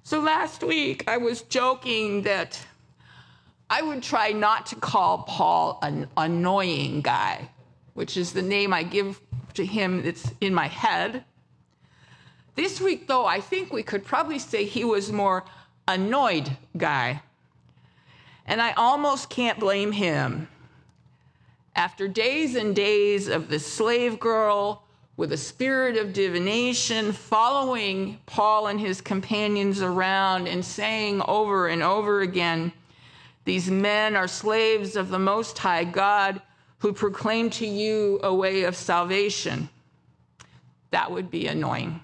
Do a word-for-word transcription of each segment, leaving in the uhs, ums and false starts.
So last week, I was joking that I would try not to call Paul an annoying guy, which is the name I give to him that's in my head. This week, though, I think we could probably say he was more annoyed guy. And I almost can't blame him. After days and days of the slave girl with a spirit of divination following Paul and his companions around and saying over and over again, "These men are slaves of the Most High God who proclaim to you a way of salvation," that would be annoying.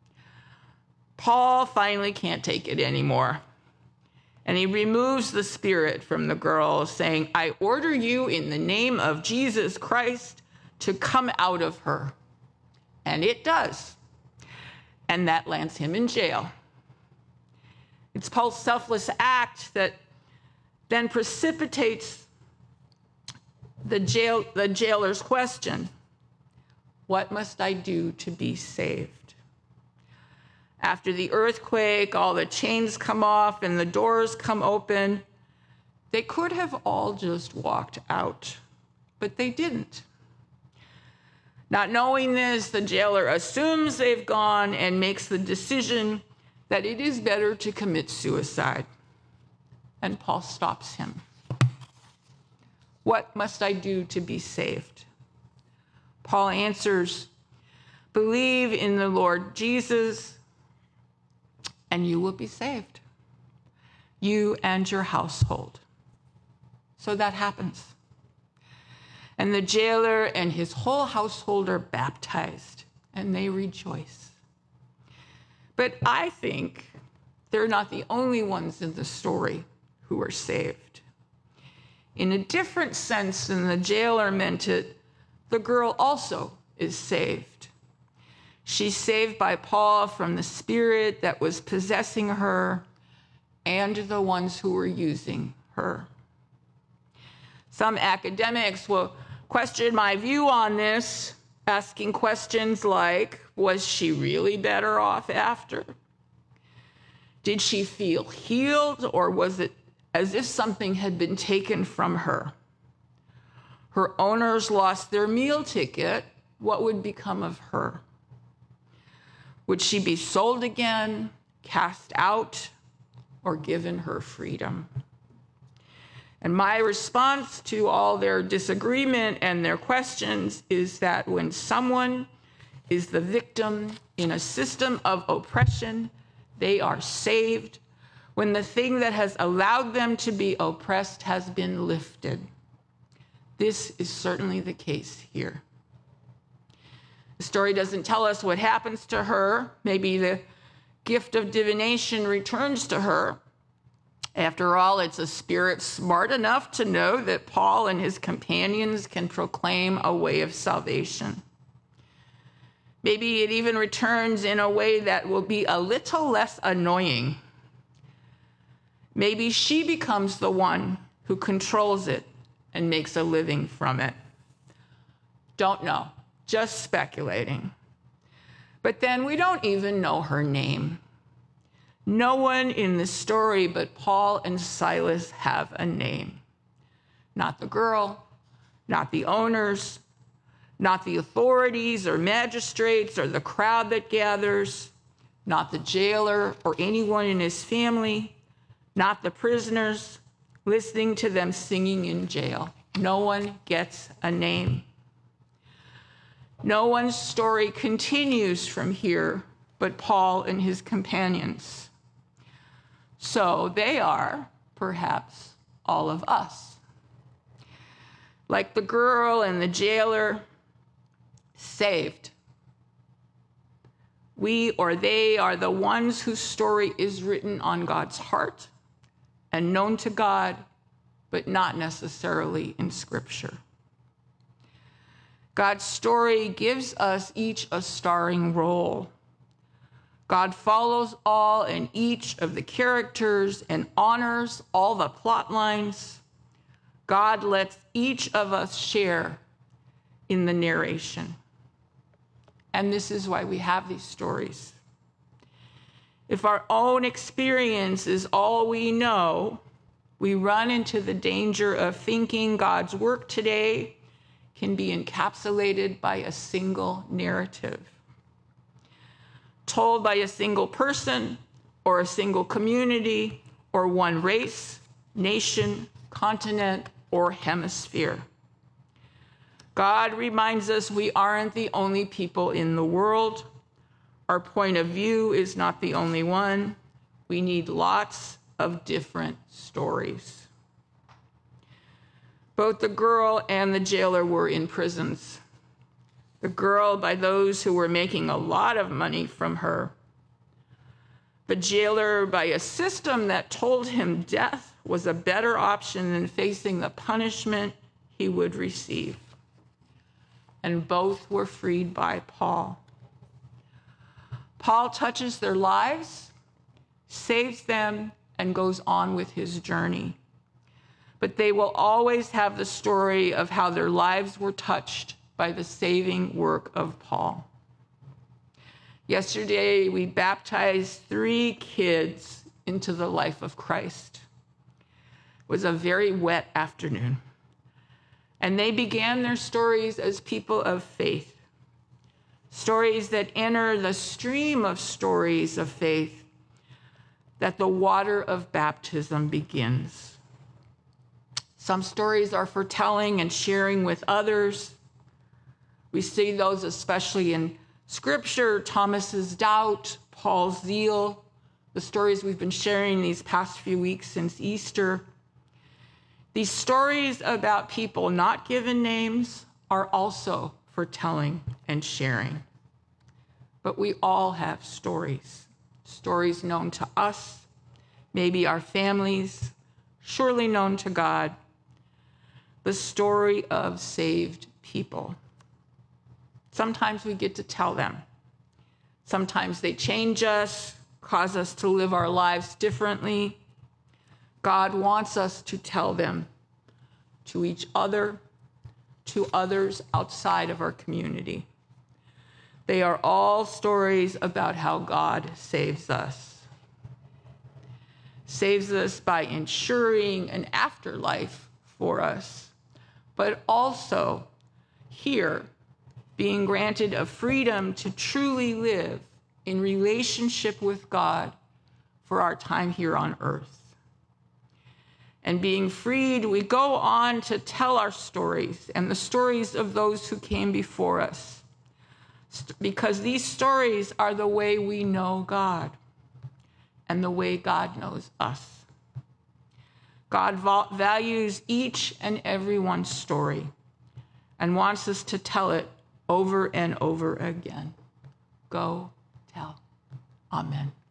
Paul finally can't take it anymore. And he removes the spirit from the girl, saying, "I order you in the name of Jesus Christ to come out of her." And it does. And that lands him in jail. It's Paul's selfless act that then precipitates the, jail, the jailer's question, "What must I do to be saved?" After the earthquake, all the chains come off and the doors come open. They could have all just walked out, but they didn't. Not knowing this, the jailer assumes they've gone and makes the decision that it is better to commit suicide. And Paul stops him. "What must I do to be saved?" Paul answers, "Believe in the Lord Jesus, and you will be saved, you and your household." So that happens. And the jailer and his whole household are baptized, and they rejoice. But I think they're not the only ones in the story who are saved. In a different sense than the jailer meant it, the girl also is saved. She's saved by Paul from the spirit that was possessing her and the ones who were using her. Some academics will question my view on this, asking questions like, was she really better off after? Did she feel healed, or was it as if something had been taken from her? Her owners lost their meal ticket. What would become of her? Would she be sold again, cast out, or given her freedom? And my response to all their disagreement and their questions is that when someone is the victim in a system of oppression, they are saved when the thing that has allowed them to be oppressed has been lifted. This is certainly the case here. The story doesn't tell us what happens to her. Maybe the gift of divination returns to her. After all, it's a spirit smart enough to know that Paul and his companions can proclaim a way of salvation. Maybe it even returns in a way that will be a little less annoying. Maybe she becomes the one who controls it and makes a living from it. Don't know. Just speculating. But then we don't even know her name. No one in the story but Paul and Silas have a name. Not the girl, not the owners, not the authorities or magistrates or the crowd that gathers, not the jailer or anyone in his family, not the prisoners listening to them singing in jail. No one gets a name. No one's story continues from here but Paul and his companions. So they are, perhaps, all of us. Like the girl and the jailer, saved. We or they are the ones whose story is written on God's heart and known to God, but not necessarily in Scripture. God's story gives us each a starring role. God follows all and each of the characters and honors all the plot lines. God lets each of us share in the narration. And this is why we have these stories. If our own experience is all we know, we run into the danger of thinking God's work today can be encapsulated by a single narrative, told by a single person or a single community or one race, nation, continent, or hemisphere. God reminds us we aren't the only people in the world. Our point of view is not the only one. We need lots of different stories. Both the girl and the jailer were in prisons. The girl by those who were making a lot of money from her. The jailer by a system that told him death was a better option than facing the punishment he would receive. And both were freed by Paul. Paul touches their lives, saves them, and goes on with his journey. But they will always have the story of how their lives were touched by the saving work of Paul. Yesterday, we baptized three kids into the life of Christ. It was a very wet afternoon. And they began their stories as people of faith, stories that enter the stream of stories of faith that the water of baptism begins. Some stories are for telling and sharing with others. We see those especially in Scripture, Thomas's doubt, Paul's zeal, the stories we've been sharing these past few weeks since Easter. These stories about people not given names are also for telling and sharing. But we all have stories, stories known to us, maybe our families, surely known to God, the story of saved people. Sometimes we get to tell them. Sometimes they change us, cause us to live our lives differently. God wants us to tell them to each other, to others outside of our community. They are all stories about how God saves us. Saves us by ensuring an afterlife for us, but also here being granted a freedom to truly live in relationship with God for our time here on earth. And being freed, we go on to tell our stories and the stories of those who came before us, because these stories are the way we know God and the way God knows us. God values each and everyone's story and wants us to tell it over and over again. Go tell. Amen.